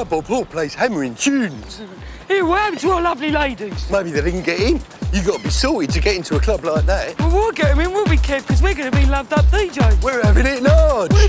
Cardboard Paul plays hammering tunes. Here, what happened to our lovely ladies? Maybe they didn't get in. You got to be sorted to get into a club like that. Well, we'll get them in, we'll be kept, because we're going to be loved up DJs. We're having it large.